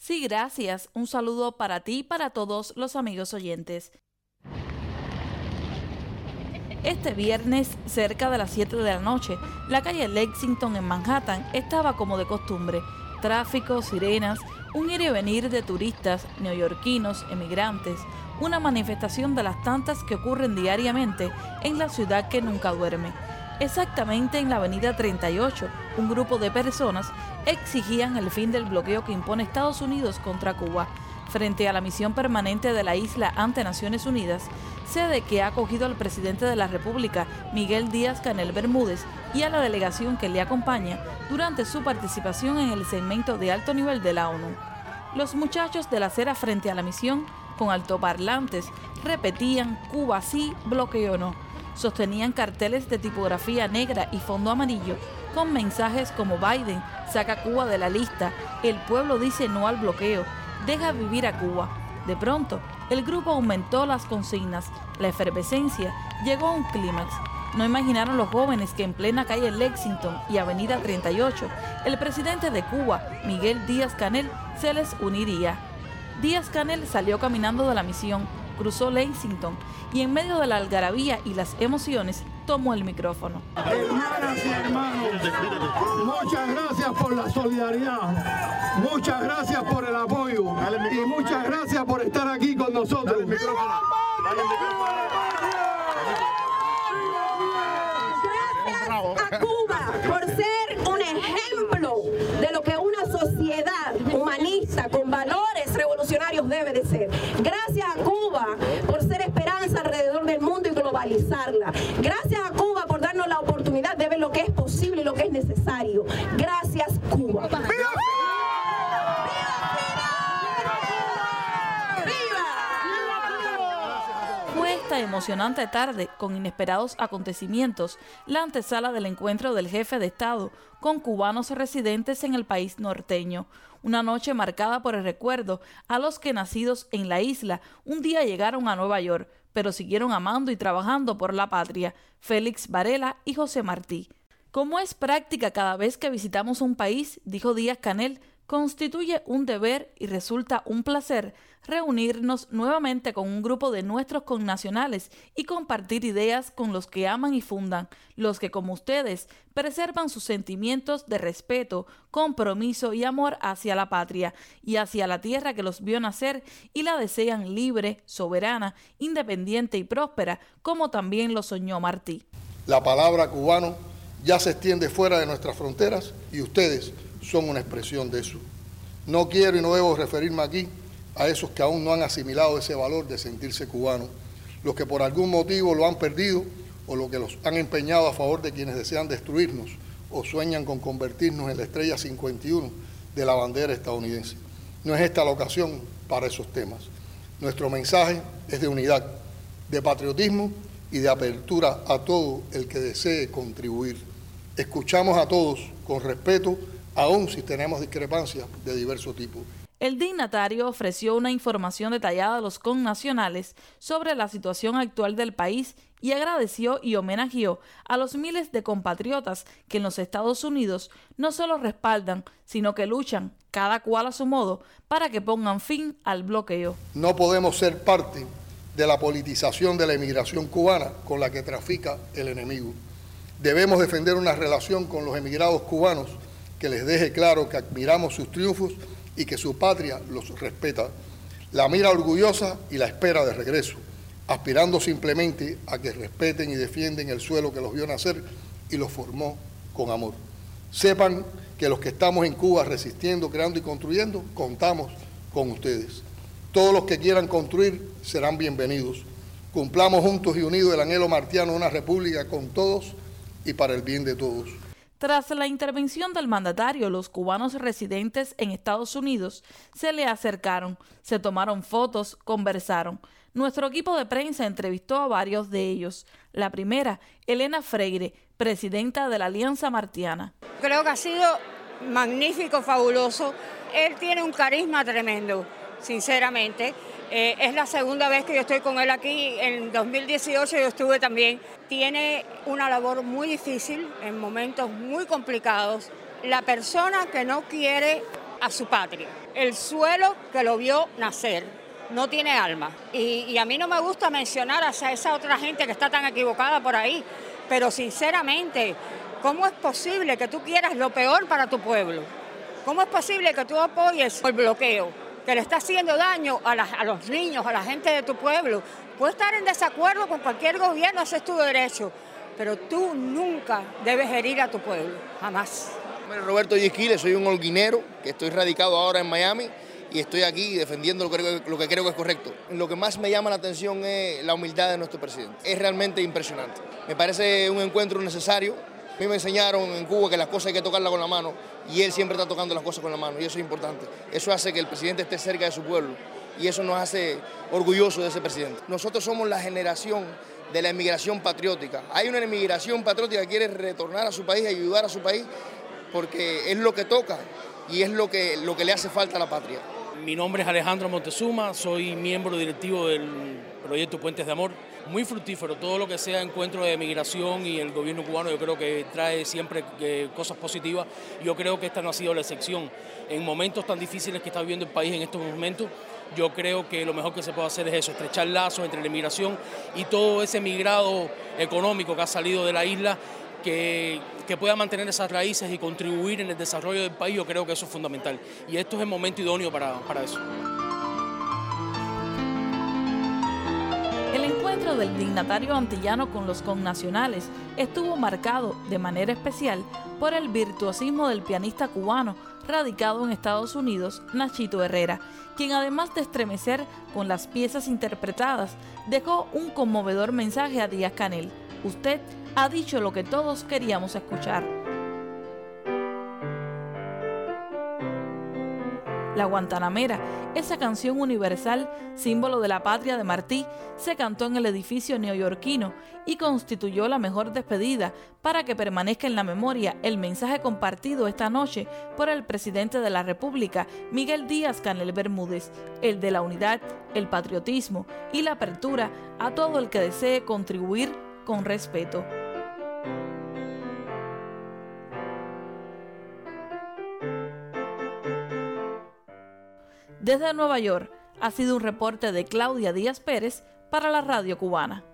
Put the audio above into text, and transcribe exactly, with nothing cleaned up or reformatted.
Sí, gracias. Un saludo para ti y para todos los amigos oyentes. Este viernes, cerca de las siete de la noche, la calle Lexington en Manhattan estaba como de costumbre. Tráfico, sirenas, un ir y venir de turistas, neoyorquinos, emigrantes, una manifestación de las tantas que ocurren diariamente en la ciudad que nunca duerme. Exactamente en la avenida treinta y ocho, un grupo de personas exigían el fin del bloqueo que impone Estados Unidos contra Cuba. Frente a la misión permanente de la isla ante Naciones Unidas, sede que ha acogido al presidente de la República, Miguel Díaz-Canel Bermúdez, y a la delegación que le acompaña durante su participación en el segmento de alto nivel de la ONU. Los muchachos de la acera frente a la misión, con altoparlantes, repetían Cuba sí, bloqueo no. Sostenían carteles de tipografía negra y fondo amarillo con mensajes como Biden saca Cuba de la lista, el pueblo dice no al bloqueo, deja vivir a Cuba. De pronto, el grupo aumentó las consignas, la efervescencia llegó a un clímax. No imaginaron los jóvenes que en plena calle Lexington y avenida treinta y ocho, el presidente de Cuba, Miguel Díaz-Canel, se les uniría. Díaz-Canel salió caminando de la misión, cruzó Lexington y en medio de la algarabía y las emociones tomó el micrófono. Hermanas y hermanos, muchas gracias por la solidaridad, muchas gracias por el apoyo y muchas gracias por estar aquí con nosotros. Dale el micrófono. Dale el micrófono. Gracias a Cuba por ser un ejemplo de lo que una sociedad humanista con valores revolucionarios debe de ser. Gracias a Cuba por ser esperanza alrededor del mundo y globalizarla. Gracias a Cuba por darnos la oportunidad de ver lo que es posible y lo que es necesario. Gracias, Cuba. ¡Viva! Fue esta emocionante tarde, con inesperados acontecimientos, la antesala del encuentro del jefe de Estado con cubanos residentes en el país norteño. Una noche marcada por el recuerdo a los que, nacidos en la isla, un día llegaron a Nueva York, pero siguieron amando y trabajando por la patria, Félix Varela y José Martí. Como es práctica cada vez que visitamos un país, dijo Díaz-Canel, constituye un deber y resulta un placer reunirnos nuevamente con un grupo de nuestros connacionales y compartir ideas con los que aman y fundan, los que como ustedes preservan sus sentimientos de respeto, compromiso y amor hacia la patria y hacia la tierra que los vio nacer y la desean libre, soberana, independiente y próspera, como también lo soñó Martí. La palabra cubano ya se extiende fuera de nuestras fronteras y ustedes son una expresión de eso. No quiero y no debo referirme aquí a esos que aún no han asimilado ese valor de sentirse cubanos, los que por algún motivo lo han perdido o los que los han empeñado a favor de quienes desean destruirnos o sueñan con convertirnos en la estrella cincuenta y uno de la bandera estadounidense. No es esta la ocasión para esos temas. Nuestro mensaje es de unidad, de patriotismo y de apertura a todo el que desee contribuir. Escuchamos a todos con respeto, aun si tenemos discrepancias de diverso tipo. El dignatario ofreció una información detallada a los connacionales sobre la situación actual del país y agradeció y homenajeó a los miles de compatriotas que en los Estados Unidos no solo respaldan, sino que luchan, cada cual a su modo, para que pongan fin al bloqueo. No podemos ser parte de la politización de la emigración cubana con la que trafica el enemigo. Debemos defender una relación con los emigrados cubanos que les deje claro que admiramos sus triunfos y que su patria los respeta, la mira orgullosa y la espera de regreso, aspirando simplemente a que respeten y defienden el suelo que los vio nacer y los formó con amor. Sepan que los que estamos en Cuba resistiendo, creando y construyendo, contamos con ustedes. Todos los que quieran construir serán bienvenidos. Cumplamos juntos y unidos el anhelo martiano de una república con todos y para el bien de todos. Tras la intervención del mandatario, los cubanos residentes en Estados Unidos se le acercaron, se tomaron fotos, conversaron. Nuestro equipo de prensa entrevistó a varios de ellos. La primera, Elena Freire, presidenta de la Alianza Martiana. Creo que ha sido magnífico, fabuloso. Él tiene un carisma tremendo, sinceramente. Eh, es la segunda vez que yo estoy con él aquí. En dos mil dieciocho yo estuve también. Tiene una labor muy difícil, en momentos muy complicados. La persona que no quiere a su patria. El suelo que lo vio nacer no tiene alma. Y, y a mí no me gusta mencionar a esa otra gente que está tan equivocada por ahí, pero sinceramente, ¿cómo es posible que tú quieras lo peor para tu pueblo? ¿Cómo es posible que tú apoyes el bloqueo que le está haciendo daño a, la, a los niños, a la gente de tu pueblo? Puedes estar en desacuerdo con cualquier gobierno, ese es tu derecho, pero tú nunca debes herir a tu pueblo, jamás. Roberto Yesquile, soy un holguinero que estoy radicado ahora en Miami y estoy aquí defendiendo lo que, lo que creo que es correcto. Lo que más me llama la atención es la humildad de nuestro presidente. Es realmente impresionante. Me parece un encuentro necesario. A mí me enseñaron en Cuba que las cosas hay que tocarlas con la mano y él siempre está tocando las cosas con la mano y eso es importante. Eso hace que el presidente esté cerca de su pueblo y eso nos hace orgullosos de ese presidente. Nosotros somos la generación de la emigración patriótica. Hay una emigración patriótica que quiere retornar a su país, ayudar a su país, porque es lo que toca y es lo que, lo que le hace falta a la patria. Mi nombre es Alejandro Montezuma, soy miembro directivo del proyecto Puentes de Amor. Muy fructífero, todo lo que sea encuentro de migración y el gobierno cubano yo creo que trae siempre eh, cosas positivas. Yo creo que esta no ha sido la excepción. En momentos tan difíciles que está viviendo el país en estos momentos, yo creo que lo mejor que se puede hacer es eso, estrechar lazos entre la migración y todo ese migrado económico que ha salido de la isla, que, que pueda mantener esas raíces y contribuir en el desarrollo del país. Yo creo que eso es fundamental y esto es el momento idóneo para, para eso. El encuentro del dignatario antillano con los connacionales estuvo marcado de manera especial por el virtuosismo del pianista cubano radicado en Estados Unidos, Nachito Herrera, quien además de estremecer con las piezas interpretadas, dejó un conmovedor mensaje a Díaz-Canel: usted ha dicho lo que todos queríamos escuchar. La Guantanamera, esa canción universal, símbolo de la patria de Martí, se cantó en el edificio neoyorquino y constituyó la mejor despedida para que permanezca en la memoria el mensaje compartido esta noche por el presidente de la República, Miguel Díaz-Canel Bermúdez, el de la unidad, el patriotismo y la apertura a todo el que desee contribuir con respeto. Desde Nueva York, ha sido un reporte de Claudia Díaz Pérez para la Radio Cubana.